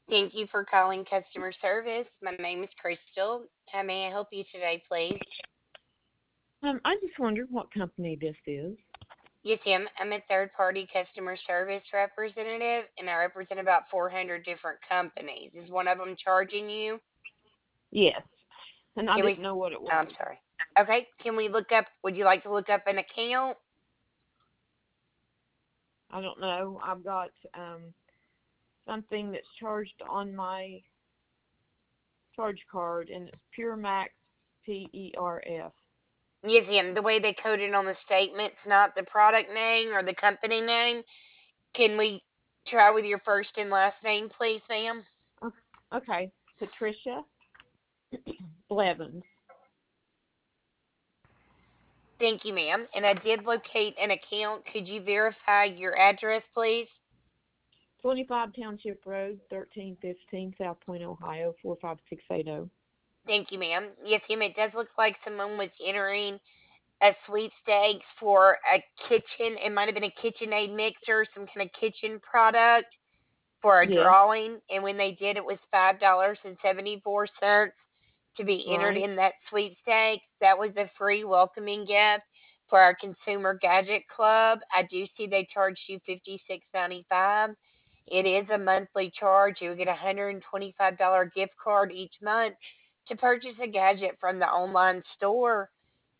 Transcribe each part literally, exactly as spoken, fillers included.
Thank you for calling customer service. My name is Crystal. How may I help you today, please? Um, I just wondered what company this is. Yes, ma'am. I'm a third party customer service representative and I represent about four hundred different companies. Is one of them charging you? Yes, and I Can we? didn't know what it Oh, I'm was. sorry. Okay. Can we look up? Would you like to look up an account? I don't know. I've got um something that's charged on my charge card, and it's Pure Max P E R F. Yes, ma'am. The way they code it on the statement's not the product name or the company name. Can we try with your first and last name, please, ma'am? Oh, okay, Patricia Blevins, Thank you, ma'am. And I did locate an account. Could you verify your address, please? twenty-five Township Road, thirteen fifteen, South Point, Ohio, four five six eight zero. Thank you, ma'am. Yes, ma'am. It does look like someone was entering a sweepstakes for a kitchen. It might have been a KitchenAid mixer, some kind of kitchen product for a Yes, drawing. And when they did, it was five dollars and seventy four cents to be entered right. in that sweepstakes. That was a free welcoming gift for our Consumer Gadget Club. I do see they charged you fifty six ninety five. It is a monthly charge. You would get a one hundred twenty-five dollars gift card each month to purchase a gadget from the online store.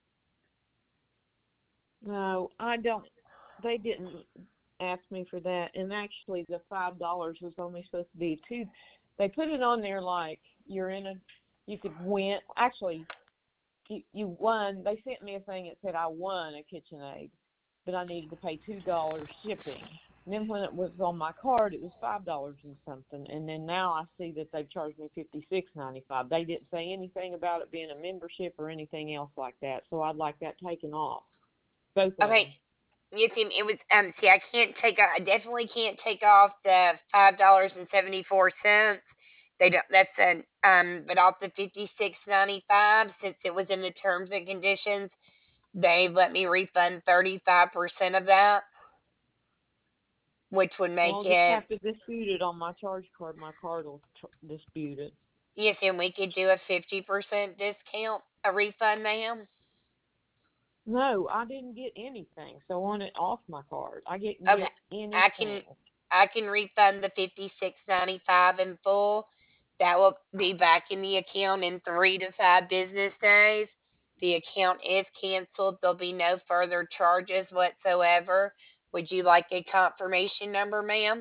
No, I don't. They didn't ask me for that, and actually, the five dollars was only supposed to be two. They put it on there like you're in a, you could win. Actually, you, you won. They sent me a thing that said I won a KitchenAid, but I needed to pay two dollars shipping. And then when it was on my card, it was five dollars and something. And then now I see that they've charged me fifty six ninety five. They didn't say anything about it being a membership or anything else like that. So I'd like that taken off. Both of Okay, them. you see, it was um. See, I can't take. I definitely can't take off the five dollars and seventy four cents. They don't. That's an um. But off the fifty six ninety five, since it was in the terms and conditions, they let me refund thirty five percent of that, which would Well, make I'll just it. have to dispute it on my charge card. My card will t- dispute it. Yes, and we could do a fifty percent discount, a refund, ma'am. No, I didn't get anything, so I want it off my card. I didn't Okay, get I can anything. I can refund the fifty six ninety five in full. That will be back in the account in three to five business days. The account is canceled. There'll be no further charges whatsoever. Would you like a confirmation number, ma'am?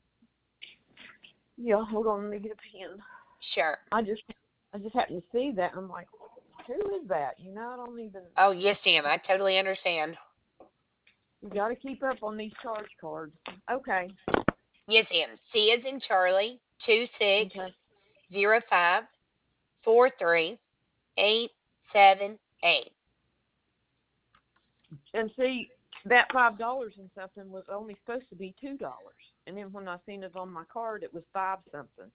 Yeah, hold on, let me get a pen. Sure. I just, I just happened to see that, and I'm like, who is that? You know, I don't even. Oh, yes, ma'am. I totally understand. You got to keep up on these charge cards. Okay. Yes, ma'am. C is in Charlie, two six Okay. zero five four three eight seven eight. And see, that five dollars and something was only supposed to be two dollars, and then when I seen it on my card, it was five something.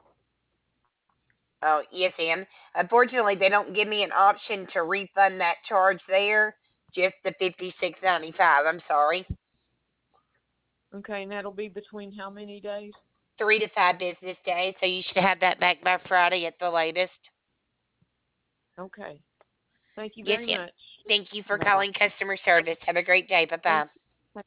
Oh, yes, ma'am. Unfortunately, they don't give me an option to refund that charge there. Just the fifty six ninety five. I'm sorry. Okay, and that'll be between how many days? Three to five business days, so you should have that back by Friday at the latest. Okay. Thank you Yes, very ma'am. much. Thank you for Bye bye. calling customer service. Have a great day. Bye Thank bye. you.